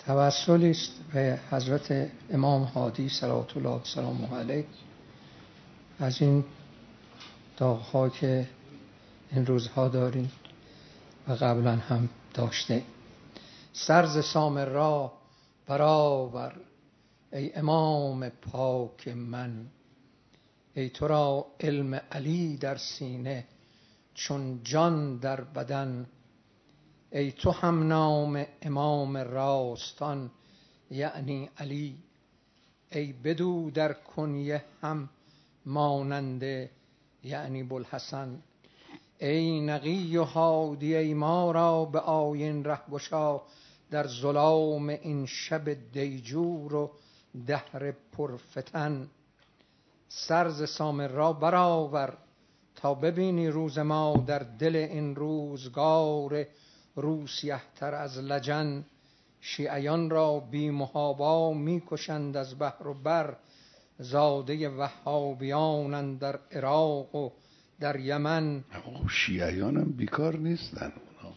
توسلی است به حضرت امام هادی صلوات الله و سلامه علیه از این داغ‌ها که این روزها داریم و قبلا هم داشته. سر ز سامرا برآور ای امام پاک من، ای تو را علم علی در سینه چون جان در بدن، ای تو هم نام امام راستان یعنی علی، ای بدو در کنیه هم ماننده یعنی بوالحسن، ای نقی و هادی ای ما را به آیین رهگشا در ظلام این شب دیجور و دهر پرفتن. سر ز سامرا برآور تا ببینی روز ما در دل این روزگار روسیه تر از لجن، شیعیان را بی محابا می کشند از بحر و بر، زاده وهابیان در عراق و در یمن. شیعیان هم بیکار نیستن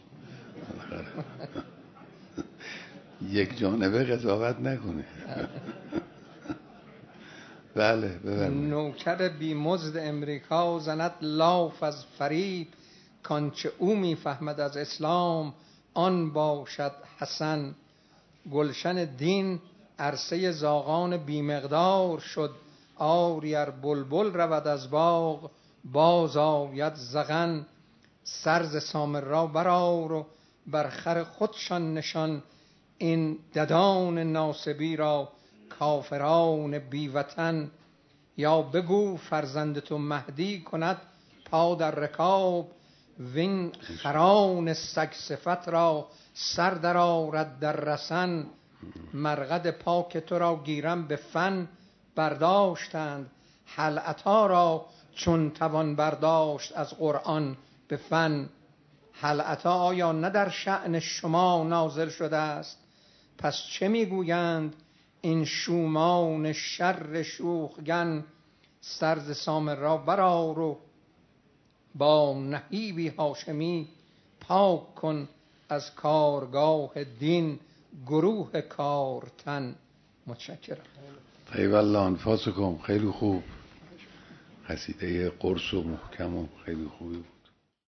یک جانبه قضاوت نکنه. بله ببرمید. نوکر بی مزد امریکا زند لاف از فریب، کانچه او میفهمد از اسلام آن باشد حسن. گلشن دین عرصه زاغان بیمقدار شد، آری ار بلبل رود از باغ باز آید زغن. سر ز سامرا برآر و بر خر خودشان نشان، این ددان ناصبی را کافران بی وطن. یا بگو فرزند تو مهدی کند پا در رکاب، وین خران سگ صفت را سر در آرد در رسن. مرقد پاک تو را گیرم به فن برداشتند، هل اتی را چون توان برداشت از قرآن به فن. هل اتی آیا نه در شأن شما نازل شده است، پس چه میگویند این شومان شر شوخگن. سر ز سامرا برآر و با نهیبی هاشمی پاک کن از کارگاه دین گروه کارتن. متشکرم. طیب الله انفاسکم. خیلی خوب، قصیده قرص و محکم و خیلی خوبی بود.